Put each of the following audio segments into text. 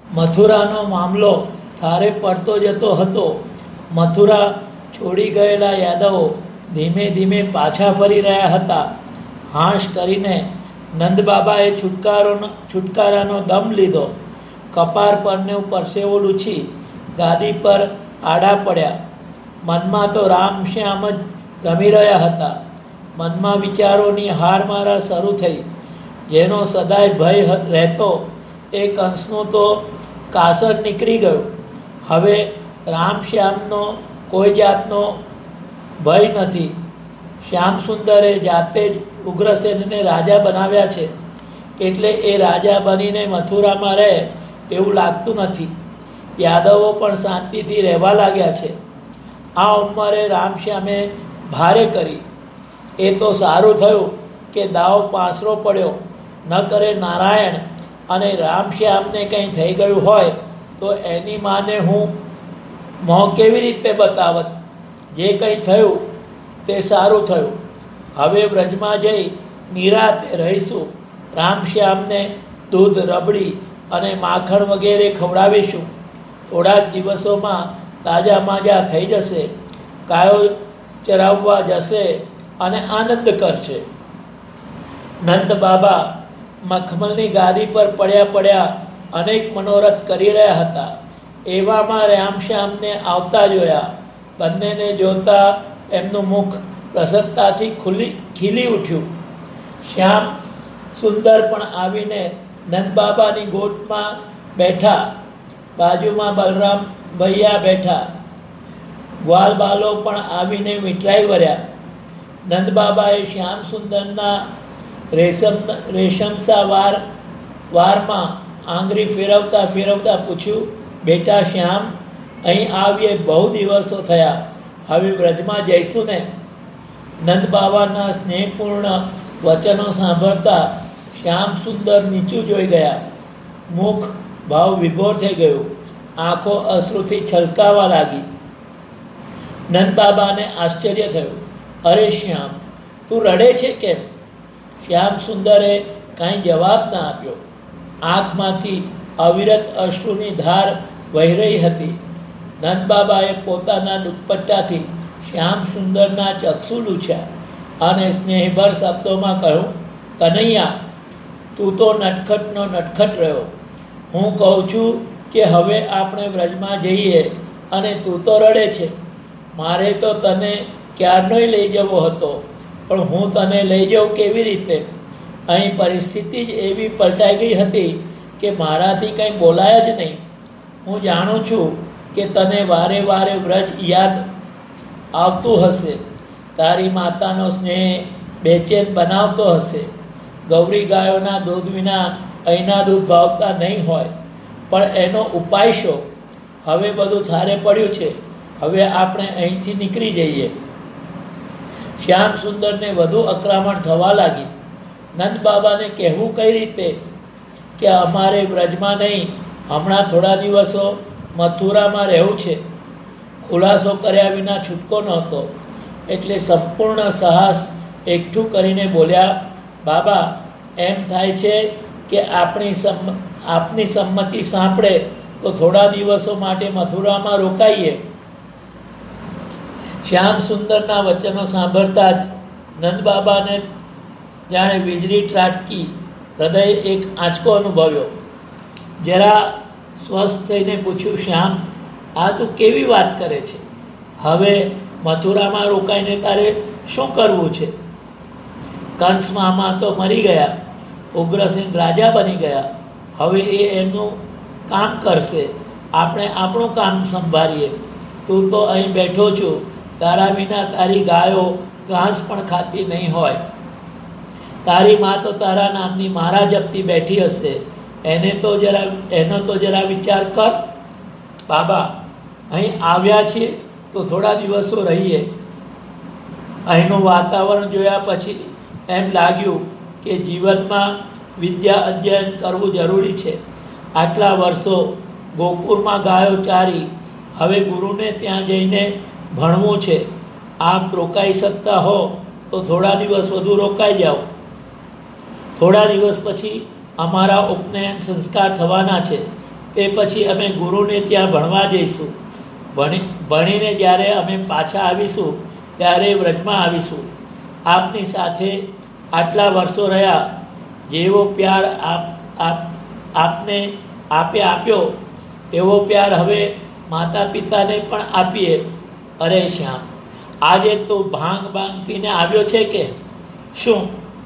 મથુરાનો મામલો થારે પડતો જતો હતો. મથુરા છોડી ગયેલા યાદવો ધીમે ધીમે પાછા ફરી રહ્યા હતા. હાશ કરીને નંદબાબાએ છુટકારાનો દમ લીધો. કપાર પરનો પરસેવો લૂછી ગાદી પર આડા પડ્યા. મનમાં તો રામ શ્યામ જ રમી રહ્યા હતા. મનમાં વિચારોની હારમારા શરૂ થઈ. જેનો સદાય ભય રહેતો એ કંસનો તો કાસર નીકળી ગયો. હવે રામ શ્યામનો કોઈ જાતનો ભય નથી. શ્યામ સુંદરે જાતે જ ઉગ્રસેનને રાજા બનાવ્યા છે, એટલે એ રાજા બનીને મથુરામાં રહે એવું લાગતું નથી. યાદવો પણ શાંતિથી રહેવા લાગ્યા છે. આ ઉંમરે રામશ્યામે ભારે કરી. એ તો સારું થયું કે દાવ પાસરો પડ્યો. ન કરે નારાયણ અને રામશ્યામને કંઈ થઈ ગયું હોય તો એની માને હું મોં કેવી રીતે બતાવત. જે કંઈ થયું તે સારું થયું. હવે વ્રજમાં જઈ નિરાતે રહીશું. રામશ્યામને દૂધ, રબડી અને માખણ વગેરે ખવડાવીશું. થોડા જ દિવસોમાં તાજા માજા થઈ જશે. ગાયો ચરાવવા જશે અને આનંદ કરશે. નંદ બાબા મખમલની ગાદી પર પડ્યા અનેક મનોરથ કરી રહ્યા હતા. એવામાં રામશ્યામને આવતા જોયા. બંનેને જોતા એમનું મુખ પ્રસન્નતાથી ખીલી ઉઠ્યું. શ્યામ સુંદર પણ આવીને નંદબાબાની ગોદમાં બેઠા. બાજુમાં બલરામ ભૈયા બેઠા. ગ્વાલ બાલો પણ આવીને મીઠાઈ વર્યા. નંદબાબાએ શ્યામ સુંદરના રેશમસા વારમાં આંગળી ફેરવતા પૂછ્યું, બેટા શ્યામ, અહીં આવીએ બહુ દિવસો થયા. હવે વ્રજમાં જઈશું ને? નંદબાબાના સ્નેહપૂર્ણ વચનો સાંભળતા શ્યામ સુંદર નીચું જોઈ ગયા. મુખ ભાવ વિભોર થઈ ગયું. આંખો અશ્રુથી છલકાવા લાગી. નંદબાબાને આશ્ચર્ય થયું. અરે શ્યામ, તું રડે છે કેમ? શ્યામ સુંદરે કાંઈ જવાબ ના આપ્યો. આંખમાંથી અવિરત અશ્રુની ધાર વહી રહી હતી. નંદબાબાએ પોતાના દુપટ્ટાથી શ્યામ સુંદરના ચક્ષુ લૂછ્યા અને સ્નેહભર શબ્દોમાં કહ્યું, કનૈયા, તું તો નટખટનો નટખટ રહ્યો. હું કહું છું કે હવે આપણે વ્રજમાં જઈએ અને તું તો રડે છે. મારે તો તને ક્યારનોય લઈ જવો હતો, પણ હું તને લઈ જાઉં કેવી રીતે? અહીં પરિસ્થિતિ જ એવી પલટાઈ ગઈ હતી કે મારાથી કંઈ બોલાય જ નહીં. હું જાણું છું કે તને વારે વારે વ્રજ યાદ આવતું હશે. તારી માતાનો સ્નેહ બેચેન બનાવતો હશે. ગૌરી ગાયોના દૂધ વિના અહીંના દૂધ ભાવતા નહીં હોય, પણ એનો ઉપાય શો? હવે બધું થારે પડ્યું છે. હવે આપણે અહીંથી નીકળી જઈએ. શ્યામ સુંદરને વધુ અકરામણ થવા લાગી. નંદબાબાને કહેવું કઈ રીતે કે અમારે વ્રજમાં નહીં, હમણાં થોડા દિવસો મથુરામાં રહેવું છે. ખુલાસો કર્યા વિના છૂટકો નહોતો, એટલે સંપૂર્ણ સાહસ એકઠું કરીને બોલ્યા, બાબા, એમ થાય છે કે આપની સંમતિ સાંપડે તો થોડા દિવસો માટે મથુરામાં રોકાઈએ. શ્યામ સુંદરના વચનો સાંભળતા જ નંદબાબાને જાણે વીજળી ત્રાટકી. હૃદય એક આંચકો અનુભવ્યો. જરા સ્વસ્થ થઈને પૂછ્યું, શ્યામ, આ તું કેવી વાત કરે છે? હવે મથુરામાં રોકાઈને તારે શું કરવું છે? કંસ મામા તો મરી ગયા. ઉગ્રસેન રાજા બની ગયા. હવે એ એમનું કામ કરશે. આપણે આપણું કામ સંભાળીએ. તું તો અહીં બેઠો છું. તારા વિના તારી ગાયો ઘાસ પણ ખાતી નહીં હોય. તારી મા તો તારા નામની મારા જપતી બેઠી હશે. એનો તો જરા વિચાર કર. બાબા, અહીં આવ્યા છીએ તો થોડા દિવસો રહીએ. અહીંનું વાતાવરણ જોયા પછી એમ લાગ્યું કે જીવનમાં વિદ્યા અધ્યયન કરવું જરૂરી છે. આટલા વર્ષો ગોકુળમાં ગાયો ચારી, હવે ગુરુને ત્યાં જઈને ભણવું છે. આપ રોકાઈ શકતા હો તો થોડા દિવસ વધુ રોકાઈ જાઓ. થોડા દિવસ પછી અમારા ઉપનયન સંસ્કાર થવાના છે. તે પછી અમે ગુરુને ત્યાં ભણવા જઈશું. ભણીને જ્યારે અમે પાછા આવીશું ત્યારે વ્રજમાં આવીશું. આપની સાથે આટલા વર્ષો રહ્યા, જેવો પ્યાર આપને આપ્યો એવો પ્યાર હવે માતા પિતાને પણ આપીએ. અરે શ્યામ, આજે તું ભાંગ પીને આવ્યો છે કે શું?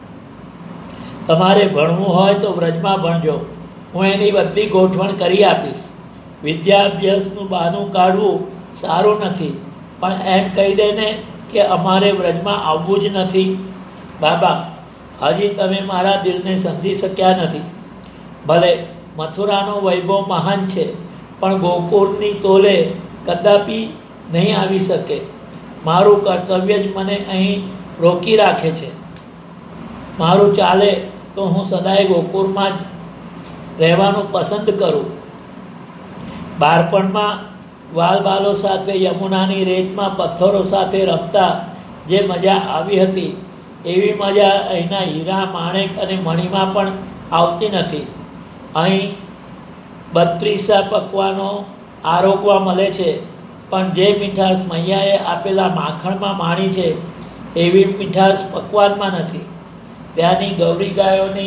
તમારે ભણવું હોય તો વ્રજમાં ભણજો, હું એની બધી ગોઠવણ કરી આપીશ. વિદ્યાભ્યાસનું બહાનું કાઢવું સારું નથી, પણ એમ કહી દે ને કે અમારે વ્રજમાં આવવું જ નથી. બાબા, હજી તમે મારા દિલને સમજી શક્યા નથી. ભલે મથુરાનો વૈભવ મહાન છે, પણ ગોકુળની તોલે કદાપી નહીં આવી શકે. મારું કર્તવ્ય જ મને અહીં રોકી રાખે છે. મારું ચાલે તો હું સદાય ગોકુળમાં જ રહેવાનું પસંદ કરું. બાળપણમાં વાલબાલો સાથે યમુનાની રેતમાં પથ્થરો સાથે રમતા જે મજા આવી હતી, એવી મજા અહીંના હીરા, માણેક અને મણીમાં પણ આવતી નથી. અહીં 32 પકવાનો આરોગવા મળે છે, પણ જે મીઠાશ મૈયાએ આપેલા માખણમાં માણી છે એવી મીઠાશ પકવાનમાં નથી. ત્યાંની ગૌરી ગાયોની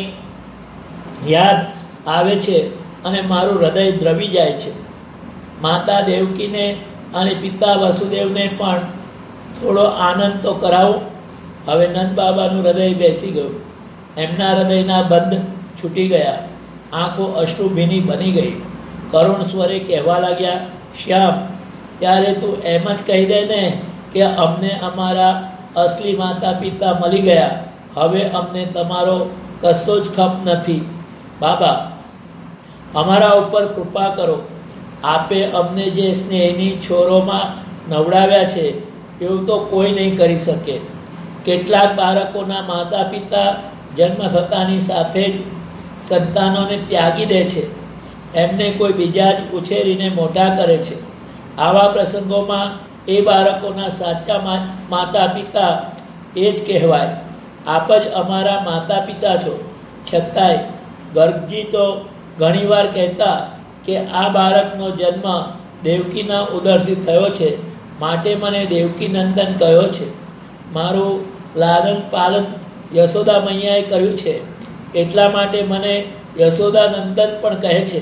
યાદ આવે છે અને મારું હૃદય દ્રવી જાય છે. માતા દેવકીને અને પિતા વસુદેવને પણ થોડો આનંદ તો કરાવો. હવે નંદ બાબાનું હૃદય બેસી ગયું. એમના હૃદયના બંધ છૂટી ગયા. આંખો અશ્રુભીની બની ગઈ. કરુણ સ્વરે કહેવા લાગ્યા, શ્યામ, ત્યારે તું એમ જ કહી દે ને કે અમને અમારા અસલી માતા પિતા મળી ગયા, હવે અમને તમારો કશો જ ખપ નથી. બાબા, અમારા ઉપર કૃપા કરો. આપે અમને જે સ્નેહની છોરોમાં નવડાવ્યા છે એવું તો કોઈ નહીં કરી શકે. કેટલાક બાળકોના માતા પિતા જન્મ થતાની સાથે જ સંતાનોને ત્યાગી દે છે. એમને કોઈ બીજા જ ઉછેરીને મોટા કરે છે. આવા પ્રસંગોમાં એ બાળકોના સાચા માતા પિતા એ જ કહેવાય. આપ જ અમારા માતા પિતા છો. છતાંય ગર્ગજી તો ઘણીવાર કહેતા કે આ બાળકનો જન્મ દેવકીના ઉદરથી થયો છે, માટે મને દેવકી નંદન કહ્યો છે. મારું લાલન પાલન યશોદા મૈયાએ કર્યું છે, એટલા માટે મને યશોદા નંદન પણ કહે છે.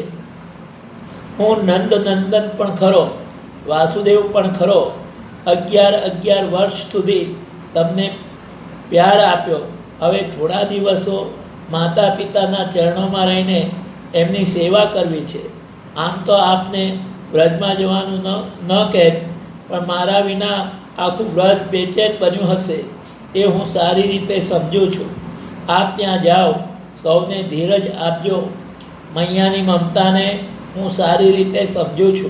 હું નંદ નંદન પણ ખરો, વાસુદેવ પણ ખરો. 11 વર્ષ સુધી તમને પ્યાર આપ્યો. હવે થોડા દિવસો માતા પિતાના ચરણોમાં રહીને એમની સેવા કરવી છે. આમ તો આપને વ્રજમાં જવાનું ન કહેત, પણ મારા વિના આખું વ્રજ બેચેન બન્યું હશે એ હું સારી રીતે સમજું છું. આપ ત્યાં જાઓ, સૌને ધીરજ આપજો. મૈયાની મમતાને હું સારી રીતે સમજું છું.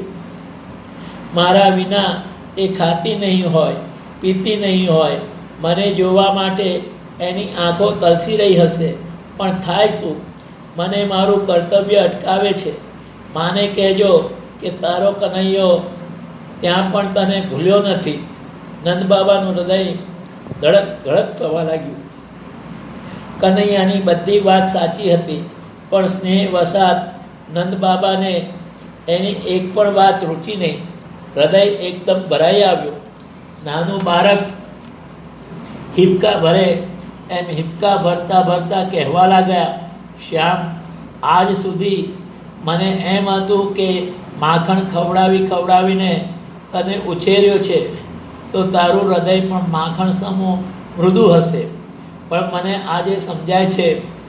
મારા વિના એ ખાતી નહીં હોય, પીતી નહીં હોય. મને જોવા માટે એની આંખો તલસી રહી હશે, પણ થાય શું? મને મારું કર્તવ્ય અટકાવે છે. માને કહેજો કે તારો કનૈયો ત્યાં પણ તને ભૂલ્યો નથી. નંદબાબાનું હૃદય ધડક ધડક થવા લાગ્યું. કનૈયાની બધી વાત સાચી હતી, પણ સ્નેહ વસાત નંદબાબાને એની એક પણ વાત રૂચી નહીં. હૃદય એકદમ ભરાઈ આવ્યું. નાનું બાળક હિબકા ભરે એમ હિબકા ભરતા ભરતા કહેવા લાગ્યા, શ્યામ, આજ સુધી મને એમ હતું કે માખણ ખવડાવીને તને ઉછેર્યો છે તો તારું હૃદય પણ માખણ સમૂહ મૃદુ હશે. પણ મને આજે સમજાય છે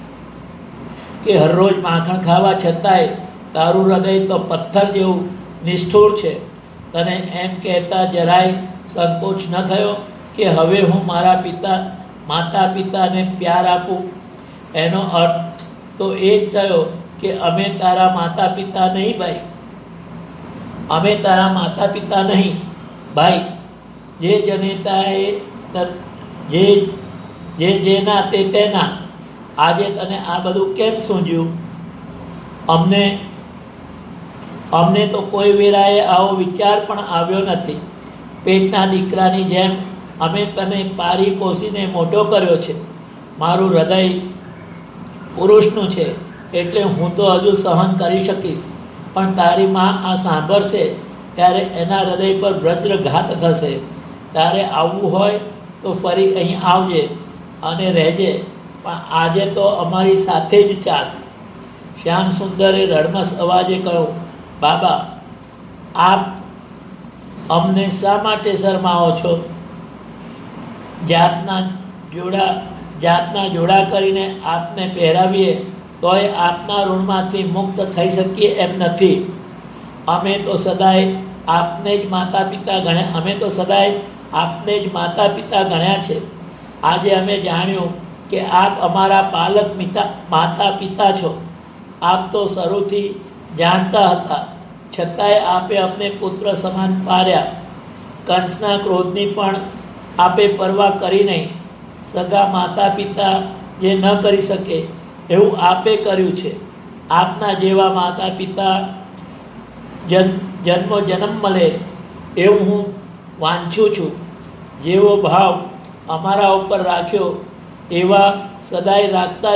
કે હરરોજ માખણ ખાવા છતાંય તારું હૃદય તો પથ્થર જેવું નિષ્ઠુર છે. તને એમ કહેતા જરાય સંકોચ ન થયો કે હવે હું મારા માતા પિતાને પ્યાર આપું? એનો અર્થ તો એ જ થયો કે અમે તારા માતા પિતા નહીં ભાઈ. અમે તારા માતા પિતા નહીં ભાઈ. જે જનેતાએ જે જેના તે તેના. આજે તને આ બધું કેમ સૂંઝ્યું? અમને તો કોઈ વેરાએ આવો વિચાર પણ આવ્યો નથી. પેટના દીકરાની જેમ અમે તને પારી પોસીને મોટો કર્યો છે. મારું હૃદય પુરુષનું છે એટલે હું તો હજુ સહન કરી શકીશ, પણ તારી માં આ સાંભળશે ત્યારે એના હૃદય પર વજ્રઘાત થશે. તારે આવવું હોય તો ફરી અહીં આવજે અને રહેજે, પણ આજે તો અમારી સાથે જ ચાલ. શ્યામ સુંદરે રડમસ અવાજે કહ્યું, બાબા, આપ અમને શા માટે શરમાવો છો? જાતના જોડા કરીને આપને પહેરાવીએ તોય આપના ઋણમાંથી મુક્ત થઈ શકીએ એમ નથી. અમે તો સદાય આપને જ માતા પિતા ગણ્યા છે. આજે અમે જાણ્યું કે આપ અમારા પાલક માતા પિતા છો. આપ તો શરૂથી જાણતા હતા, છતાંય આપે અમને પુત્ર સમાન પાર્યા. કંસના ક્રોધની પણ આપે પરવા કરી નહીં. સગા માતા પિતા જે ન કરી શકે એવું આપે કર્યું છે. આપના જેવા માતા પિતા જન્મ મળે એવું હું વાંછું છું. જેવો ભાવ અમારા ઉપર રાખ્યો એવો સદાય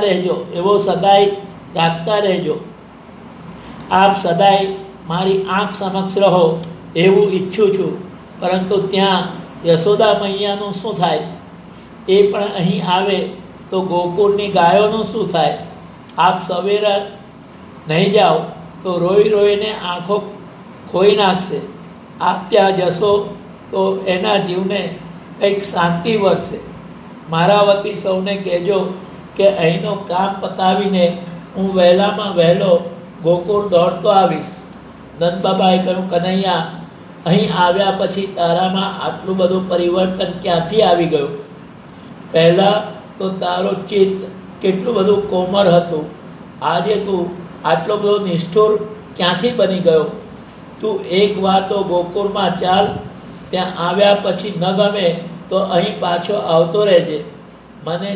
રાખતા રહેજો. આપ સદાય મારી આંખ સમક્ષ રહો એવું ઈચ્છું છું. પરંતુ ત્યાં યશોદા મૈયાનું શું થાય? એ પણ અહીં આવે તો ગોકુળની ગાયોનું શું થાય? આપ સવેરા નહીં જાઓ તો રોઈને આંખો ખોઈ નાખશે. આપ ત્યાં જશો તો એના જીવને કંઈક શાંતિ વળશે. મારા વતી સૌને કહેજો કે અહીંનું કામ પતાવીને હું વહેલામાં વહેલો ગોકુળ દોડતો આવીશ. નંદબાબાએ કહ્યું, કનૈયા, અહીં આવ્યા પછી તારામાં આટલું બધું પરિવર્તન ક્યાંથી આવી ગયું? પહેલાં તો તારો ચિત્ત કેટલું બધું કોમળ હતું. આજે તું આટલો બધો નિષ્ઠુર ક્યાંથી બની ગયો? તું એકવાર તો ગોકુળમાં ચાલ. ત્યાં આવ્યા પછી ન ગમે તો અહીં પાછો આવતો રહેજે. મને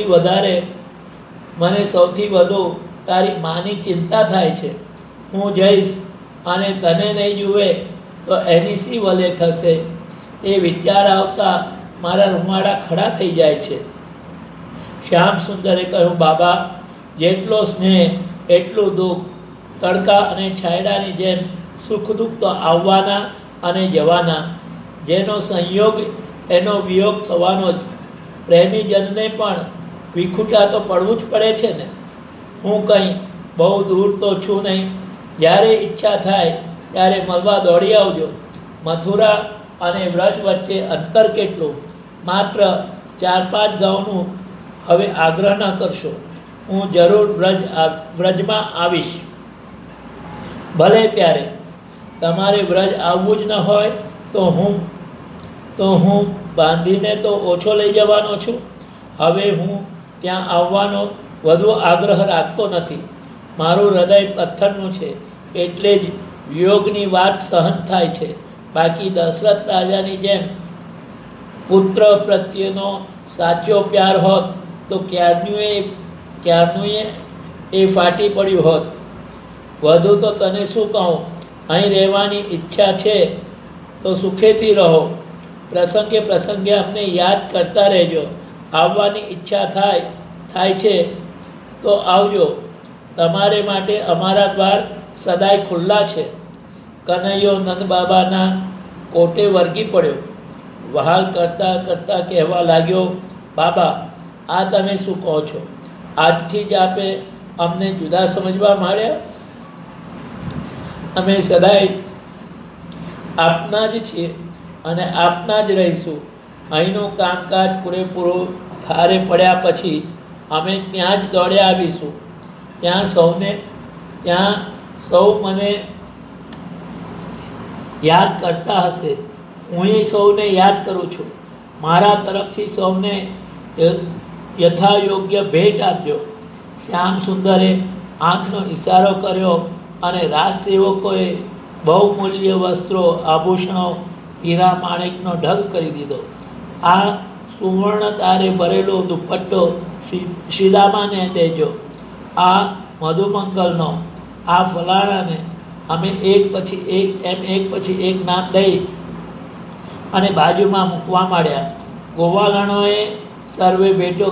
સૌથી વધુ તારી માની ચિંતા થાય છે. હું જઈશ અને તને નહીં જુએ તો એની શી વલે થશે? એ વિચાર આવતા મારા રૂમાડા ખડા થઈ જાય છે. શ્યામ સુંદરે કહ્યું, બાબા, જેટલો સ્નેહ એટલું દુઃખ. તડકા અને છાંયડાની જેમ સુખ દુઃખ તો આવવાના અને જવાના. જેનો સંયોગ એનો વિયોગ થવાનો જ. પ્રેમીજનને પણ વિખૂટા તો પડવું જ પડે છે ને. હું કંઈ બહુ દૂર તો છું નહીં. જ્યારે ઈચ્છા થાય ત્યારે મળવા દોડી આવજો. મથુરા અને વ્રજ વચ્ચે અંતર કેટલું? માત્ર 4-5 ગાઉનું. હવે આગ્રહ ન કરશો. હું જરૂર વ્રજમાં આવીશ. ભલે ત્યારે તમારે વ્રજ આવવું જ ન હોય તો હું બાંધીને તો ઓછો લઈ જવાનો છું. હવે હું ત્યાં આવવાનો વધુ આગ્રહ રાખતો નથી. મારું હૃદય પથ્થરનું છે, એટલે જ વિયોગની વાત સહન થાય છે. બાકી દશરથ રાજાની જેમ પુત્ર પ્રત્યેનો સાચો પ્યાર હોત તો ક્યારનું એ ફાટી પડ્યું હોત. વધુ તો તને શું કહું? અહીં રહેવાની ઈચ્છા છે તો સુખેથી રહો. પ્રસંગે અમને યાદ કરતા રહેજો. આવવાની ઈચ્છા થાય છે તો આવજો. તમારે માટે અમારા દ્વાર સદાય ખુલ્લા છે. કનૈયો નંદબાબાના કોટે વળગી પડ્યો. વહાલ કરતા કહેવા લાગ્યો, બાબા, આ તમે શું કહો છો? આજથી જ આપે અમને જુદા સમજવા માંડ્યા? અમે સદાય આપના જ છીએ અને આપના જ રહીશું. અહીંનું કામકાજ પૂરેપૂરું ઠારે પડ્યા પછી અમે ત્યાં જ દોડ્યા આવીશું. ત્યાં સૌ મને યાદ કરતા હશે. હું સૌને યાદ કરું છું. મારા તરફથી સૌને યથાયોગ્ય ભેટ આપજો. શ્યામ સુંદરે આંખનો ઇશારો કર્યો અને રાજસેવકોએ બહુમૂલ્ય વસ્ત્રો, આભૂષણો, હીરા માણેકનો ઢગ કરી દીધો. આ સુવર્ણ તારે ભરેલો દુપટ્ટો શ્રીદામાને દેજો. આ મધુમંગલનો, આ ફલાણાને. અમે એક પછી એક નામ દઈ અને બાજુમાં મૂકવા માંડ્યા. ગોવાળણોએ સર્વે ભેટો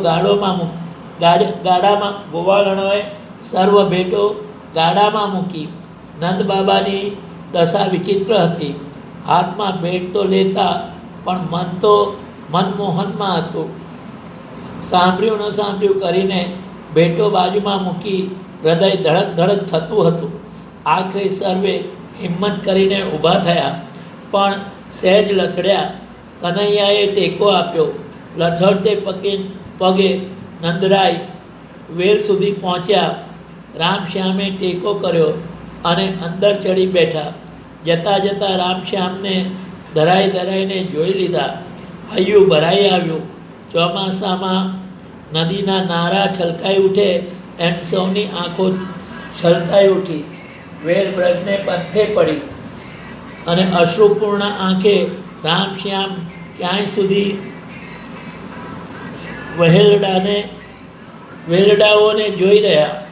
ગાડામાં મૂકી. નંદ બાબાની દશા વિચિત્ર હતી. હાથમાં ભેટ તો લેતા પણ મન તો મનમોહનમાં હતું. સાંભળ્યું ન સાંભળ્યું કરીને ભેટો બાજુમાં મૂકી હૃદય ધડક ધડક થતું હતું. આખરે સર્વે હિંમત કરીને ઊભા થયા, પણ સહેજ લથડ્યા. કનૈયાએ ટેકો આપ્યો. લથડતે પગે નંદરાય વેલ સુધી પહોંચ્યા. રામશ્યામે ટેકો કર્યો અને અંદર ચડી બેઠા. જતાં જતાં રામશ્યામને ધરાઈને જોઈ લીધા. હૈયું ભરાઈ આવ્યું. ચોમાસામાં નદીના નારા છલકાઈ ઉઠે એમ સૌની આંખો છલકાઈ ઉઠી. વેલ વ્રજને પંથે પડી અને અશ્રુપૂર્ણ આંખે રામશ્યામ ક્યાંય સુધી વેલડાઓને જોઈ રહ્યા.